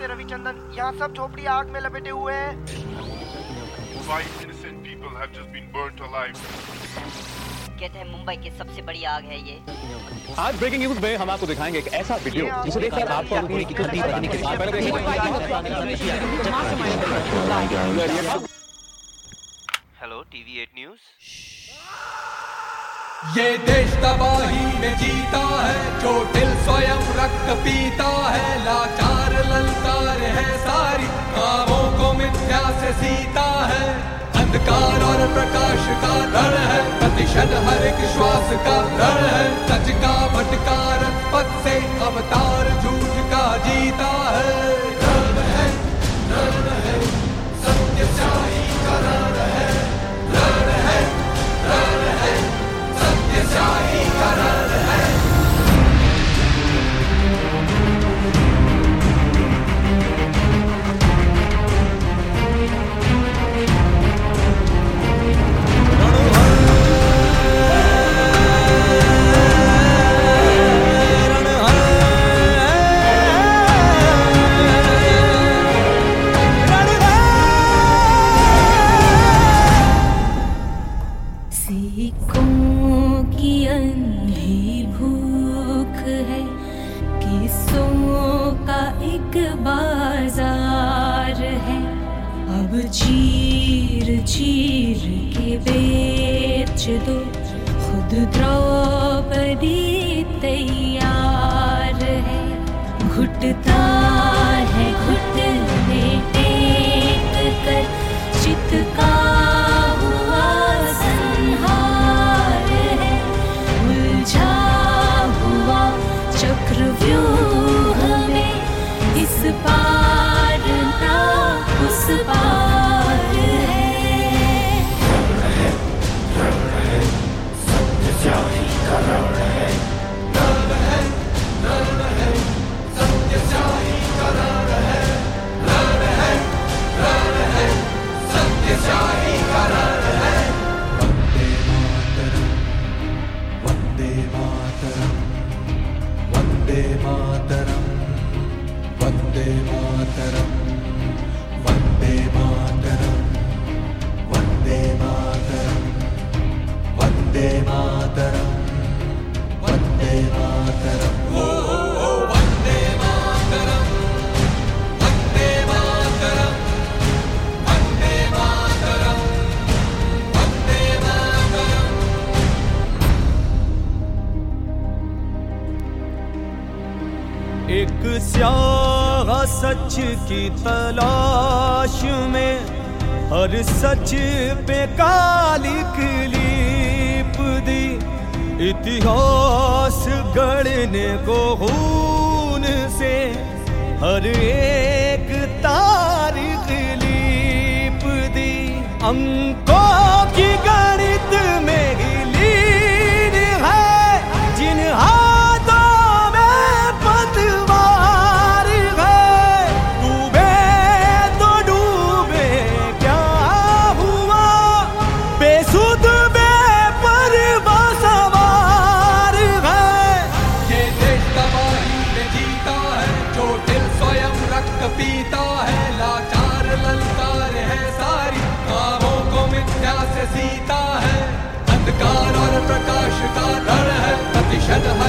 से रविचंदन। यहाँ सब झोपड़ी आग में लपेटे हुए हैं। 5 innocent people have just been burnt alive. कहते हैं मुंबई की सबसे बड़ी आग है ये। आज ब्रेकिंग न्यूज में हम आपको दिखाएंगे एक ऐसा वीडियो जिसे देखकर आपको अपनी की कुछ करने के बाद हेलो टीवी 8 न्यूज़। ये देश तबाही में जीता है, चोटिल स्वयं रक्त पीता है, लाचार ललकार है सारी, कामों को मिथ्या से सीता है। अंधकार और प्रकाश का रण है, प्रतिशत हर एक श्वास का रण है, सच का भटकार पथ से अवतार झूठ का जीता है। रण है, सत्यशाही का रण है, रण है, सत्यशाही का रण है। चीर के बेच दो, खुद द्रौपदी तैयार है। घुटता है घुटने टेक कर, चित का हुआ संहार है। उलझा हुआ चक्रव्यूह में, इस पार ना उस पार एक स्याह सच की तलाश में, हर सच पे काली क्लीप दी, इतिहास गढ़ने को खून से, हर एक तारीख लीप दी। अंकों की गणित में ही लीन है, जिन पीता है, लाचार ललकार है सारी, कामों को मिथ्या से सीता है। अंधकार और प्रकाश का रण है, प्रतिशत